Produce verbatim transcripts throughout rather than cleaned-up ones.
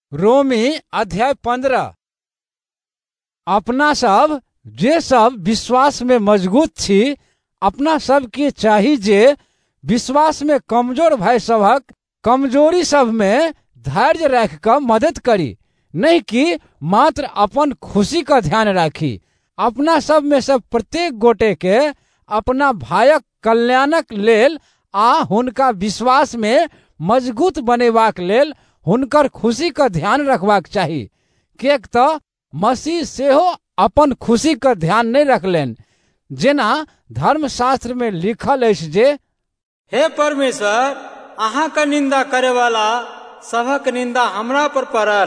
रोमी अध्याय पंद्रह। अपना सब जे सब विश्वास में मजबूत छी, अपना सब के चाही जे विश्वास में कमजोर भाई सबक कमजोरी सब में धैर्य रख कर मदद करी, नहीं कि मात्र अपन खुशी का ध्यान राखी। अपना सब में सब प्रत्येक गोटे के अपना भाइक कल्याणक लेल आ हुनका विश्वास में मजबूत बनेबाक लेल हुनकर खुशी का ध्यान रखबाक चाही। किएक तो मसीह सेहो अपन खुशी का ध्यान नहीं रखलेन, जेना धर्मशास्त्र में लिखल अछि जे हे परमेश्वर, अहाँ का निंदा करे वाला सबक निंदा हमरा पर पड़ल।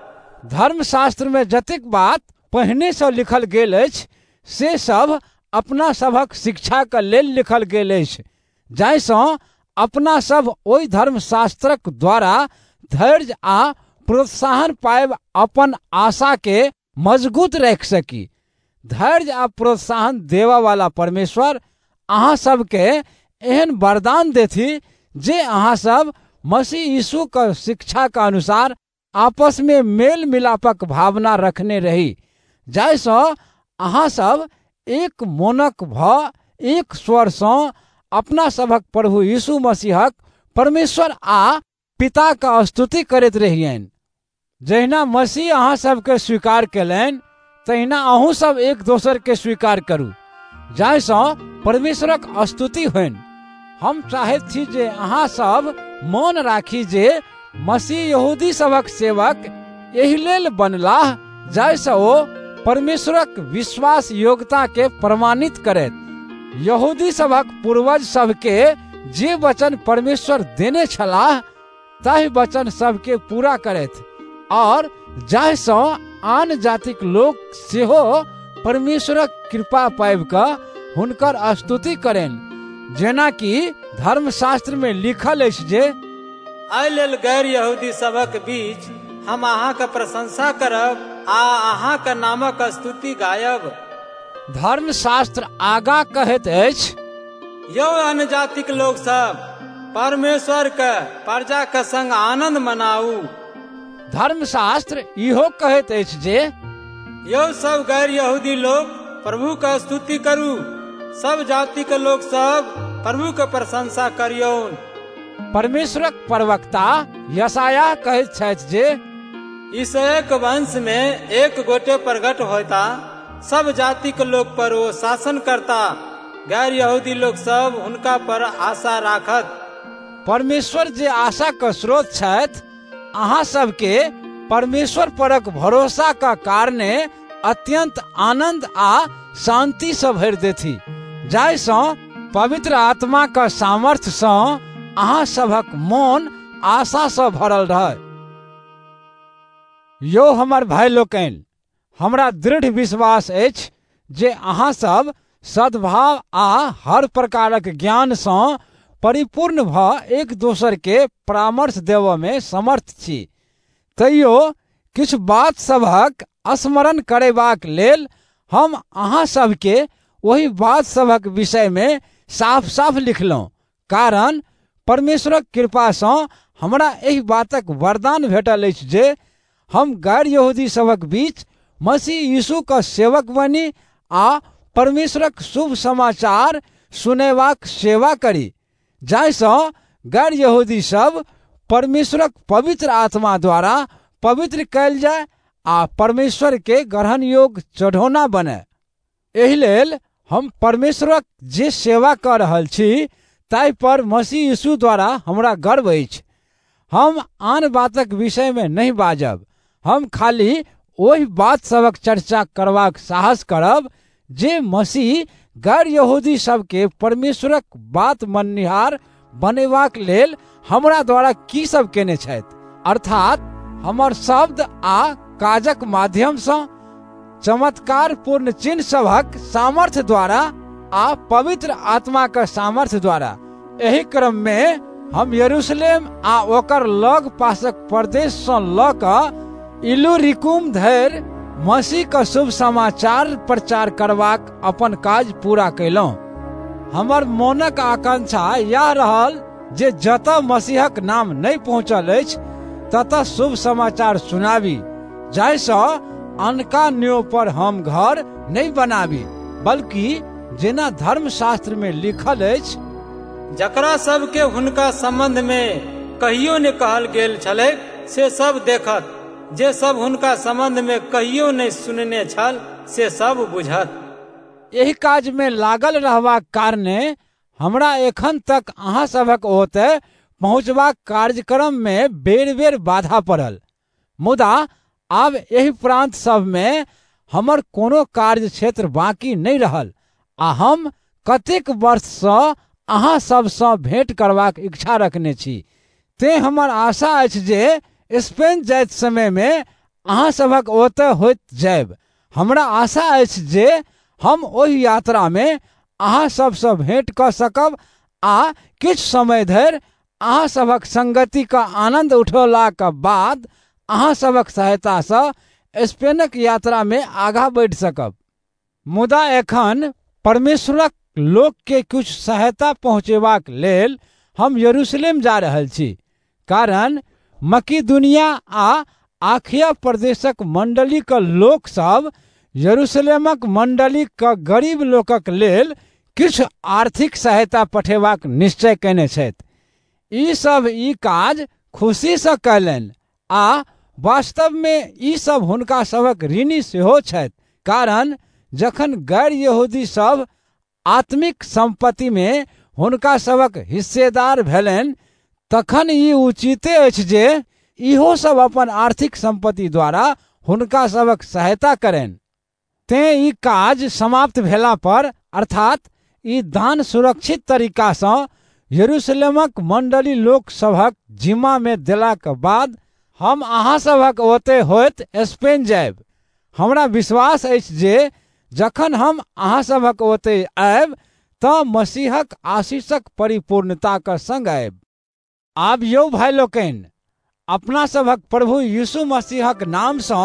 धर्मशास्त्र में जतेक बात पहिने से लिखल गेल अछि से सब अपना सबक शिक्षा के लेल लिखल गेल अछि, जाहिसँ अपना सब ओहि धर्मशास्त्रक द्वारा धैर्य आ प्रोत्साहन पाएब अपन आशा के मजबूत रख सकी। धैर्य आ प्रोत्साहन देवा वाला परमेश्वर अहाँ सबके एहन वरदान देथि जे अहाँ सब मसीह यीशु का शिक्षा के अनुसार आपस में मेल मिलापक भावना रखने रही, जाहिसँ अहाँ सब एक मोनक भ एक स्वर सँ अपना सबक प्रभु यीशु मसीहक परमेश्वर आ पिता का स्तुति करैत रहियन। जहिना मसीह अहाँ सबके स्वीकार केलनि, तहिना अहूँ सब एक दोसर के स्वीकार करू, जाहिसँ परमेश्वरक स्तुति होइन। हम चाहैत छी जे अहाँ सब मौन राखी जे मसीह यहूदी सबक सेवक एहि लेल बनलाह जाहिसँ ओ परमेश्वरक विश्वास योग्यता के प्रमाणित करैत। यहूदी सबक पूर्वज सबके जे वचन परमेश्वर देने छलाह ताहि वचन सबके पूरा करैत, और जाहिसँ आन जातिक लोक सेहो परमेश्वरक कृपा पाबि कऽ हुनकर स्तुति करेन, जेना कि धर्मशास्त्र में लिखल अछि जे एहि लेल गैर यहूदी सबक बीच हम अहाँ के प्रशंसा करब आ अहाँ के नामक स्तुति गायब। धर्मशास्त्र आगा कहैत अछि, यौ अन्य जातिक लोग सब, परमेश्वर के प्रजा के संग आनंद मनाऊ। धर्मशास्त्र इहो कहैत अछि जे यौ सब गैर यहूदी लोग प्रभु का स्तुति करू, सब जाति के लोग सब प्रभु के प्रशंसा करियौन। परमेश्वरक प्रवक्ता यशायाह कहैत छथि जे इसहाक वंश में एक गोटे प्रगट होता, सब जाति के लोग पर वो शासन करता, गैर यहूदी लोग सब उनका पर आशा राखत। परमेश्वर जे आशा का स्रोत छथि, अहाँ सबके परमेश्वर परक भरोसा का कारणे अत्यंत आनंद आ शांति से भरि देथि, जाहिसँ पवित्र आत्मा का सामर्थ्य सँ अहाँ सबक मोन आशा से भरल रहे। यो हमर भाई लोकनि, हमरा दृढ़ विश्वास अछि जे अहाँ सब सद्भाव आ हर प्रकारक ज्ञान सँ परिपूर्ण भ एक दोसर के परामर्श देव में समर्थ छी। तैयो किछु बात सबक स्मरण करेबाक लेल हम अहाँ सबके वही बात सबक विषय में साफ साफ लिखलहुँ, कारण परमेश्वरक कृपा सँ हमरा एहि बातक वरदान भेटल अछि जे हम गैर यहूदी सबक बीच मसीह यीशु का सेवक बनी आ परमेश्वरक शुभ समाचार सुनेबाक सेवा करी, जाहिसँ गैर यहूदी सब परमेश्वरक पवित्र आत्मा द्वारा पवित्र कयल जाय आ परमेश्वर के ग्रहण योग्य चढ़ौना बने। एहि लेल हम परमेश्वरक जे सेवा कर रहल छी ताहि पर मसीह यीशु द्वारा हमरा गर्व अछि। हम आन बातक विषय में नहीं बाजब, हम खाली ओहि बात सबक चर्चा करबाक साहस करब जे मसीह गैर यहूदी सबके परमेश्वरक बात मननिहार बनेबाक लेल हमरा द्वारा की सब केने छथि, अर्थात हमर शब्द आ काजक माध्यम सँ, चमत्कार पूर्ण चिन्ह सबक सामर्थ्य द्वारा आ पवित्र आत्मा का सामर्थ्य द्वारा। एहि क्रम में हम यरूशलेम आ ओकर लग पासक प्रदेश सँ लऽ कऽ इल्लुरिकुम धरि मसीह का शुभ समाचार प्रचार करबाक अपन काज पूरा कयलहुँ। हमर मोनक आकांक्षा यह रहल जे जतऽ मसीहक नाम नहीं पहुँचल अछि ततः शुभ समाचार सुनाबी, जाहिसँ अनका न्योय पर हम घर नहीं बनाबी, बल्कि जेना धर्मशास्त्र में लिखल अछि, जकरा सबके हुनका संबंध में कहियो ने कहल गेल छलै से सब देखत, जे सब हुनका संबंध में कहियो नहीं सुनने छल से सब बुझत। एहि काज में लागल रहबाक कारणे हमरा एखन तक अहाँ सभक ओतय पहुँचबाक कार्यक्रम में बेर बेर बाधा पड़ल, मुदा आब एहि प्रांत सब में हमर कोनो कार्य क्षेत्र बाकी नहीं रहल आ हम कतेक वर्षसँ अहाँ सबसँ भेंट करबाक इच्छा रखने छी। तें हमर आशा अछि जे स्पेन जाइत समय में अहाँ सभक ओतय होइत जायब। हमरा आशा अछि जे हम ओहि यात्रा में अहाँ सबसँ भेंट कऽ सकब आ किछु समय धरि अहाँ सभक संगति का आनंद उठौलाक बाद अहाँ सभक सहायतासँ स्पेनक यात्रा में आगाँ बढ़ि सकब। मुदा एखन परमेश्वरक लोक के कुछ सहायता पहुँचेबाक लेल हम यरूशलेम जा रहल छी, कारण मकीदुनिया आ आखिया प्रदेशक मंडली के लोक सब यरूशलेमक मंडली के गरीब लोकक लेल किछु आर्थिक सहायता पठेबाक निश्चय कयने छथि। ई सब ई काज खुशी से कयलनि आ वास्तव में ई सब हुनका सभक ऋणी सेहो छथि, कारण जखन गैर यहूदी सब आत्मिक संपत्ति में हुनका सभक हिस्सेदार भेलनि तखन ई उचिते अछि जे इहो सब अपन आर्थिक संपत्ति द्वारा हुनका सभक सहायता करनि। तें ई काज समाप्त भेला पर अर्थात ई दान सुरक्षित तरीका सँ यरूशलेमक मंडली लोक सभक जिम्मा में देलाक बाद हम अहाँ सभक ओतय होइत स्पेन जायब। हमरा विश्वास अछि जे जखन हम अहाँ सभक ओतय आयब तऽ मसीहक आशीषक परिपूर्णताक संग आयब। आब यौ भाई लोकनि, अपना सभक प्रभु यीशु मसीहक नाम सँ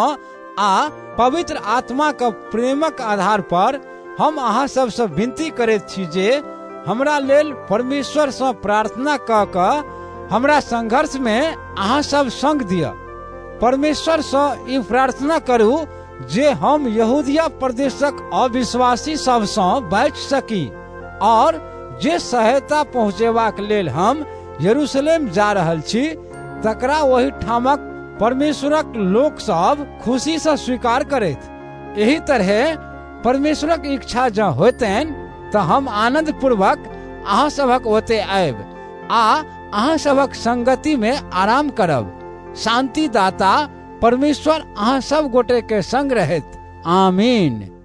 आ पवित्र आत्मा के प्रेमक आधार पर हम अहाँ सबसँ विनती करैत छी जे हमरा लेल परमेश्वर सँ प्रार्थना कऽ कऽ हमरा संघर्ष में अहाँ सब संग दिअ। परमेश्वर सँ ई प्रार्थना करू जे हम यहूदिया प्रदेशक अविश्वासी सबसँ बचि सकी और जे सहायता पहुँचेबाक लेल हम यरूशलेम जा रहल छी तकरा ओहि ठामक परमेश्वरक लोक सब खुशी से स्वीकार करैत। एही तरह परमेश्वरक इच्छा जँ होतनि तऽ हम आनंद पूर्वक अहाँ सभक ओतय आयब आ अहाँ सभक संगति में आराम करब। शांति दाता परमेश्वर अहाँ सब गोटे के संग रहैत। आमीन।